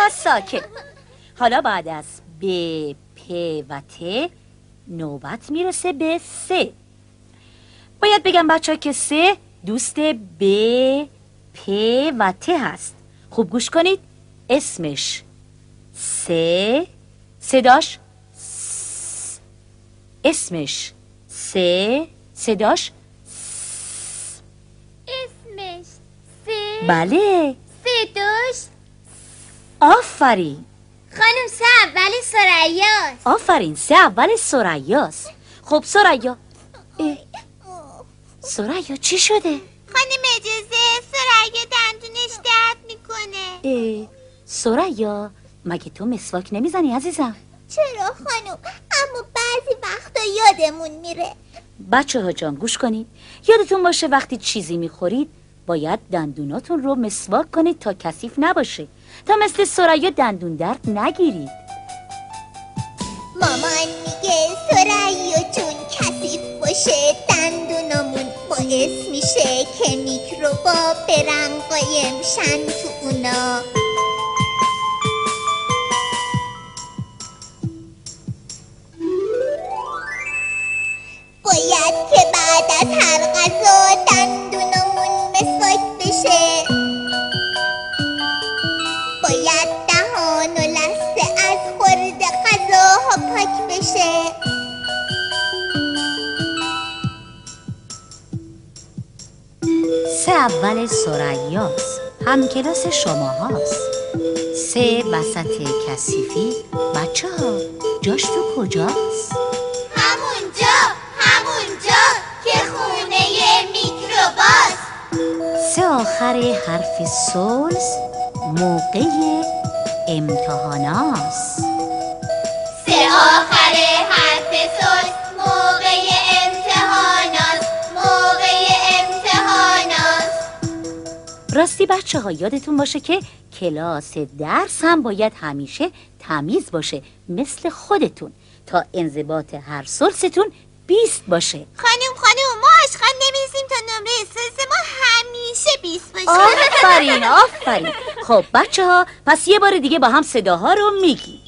و ساکت. حالا بعد از ب، پ و ت نوبت میرسه به س. باید بگم بچه ها که س دوست ب، پ و ت هست. خوب گوش کنید. اسمش س، صداش س. اسمش س، صداش س. اسمش س. بله. صداش. آفرین. خانم سه اول ثریاست. آفرین، سه اول ثریاست. خب ثریا. ثریا چی شده؟ خانم اجازه، ثریا دندونش درد میکنه. ثریا مگه تو مسواک نمیزنی عزیزم؟ چرا خانم؟ اما بعضی وقتا یادمون میره. بچه ها جان گوش کنید. یادتون باشه وقتی چیزی میخورید باید دندوناتون رو مسواک کنید تا کثیف نباشه، تا مثل ثریا دندون درد نگیرید. مامان میگه ثریا جون کثیف باشه دندونامون باعث میشه که میکروبا برن قایم شن تو اونا. باید که بعد از هر غذا دندونامون مسواک بشه. باید دهان و لثه از خورد غذاها پاک بشه. سه اول ثریاست، هم کلاس شما هاست. سه وسط کثیفی. بچه ها جاش تو کجاست؟ همونجا که خونه میکروباست. سه آخر حرف سلس موقع امتحاناست. سه آخر حرف سلس موقع امتحاناست. راستی بچه ها یادتون باشه که کلاس درس هم باید همیشه تمیز باشه مثل خودتون تا انضباط هر سلستون 20 باشه. خانم ما عشقا نمی‌ریزیم تا نمره سلس ما همیشه 20 باشه. آفرین. خب بچه ها پس یه بار دیگه با هم صداها رو میگیم.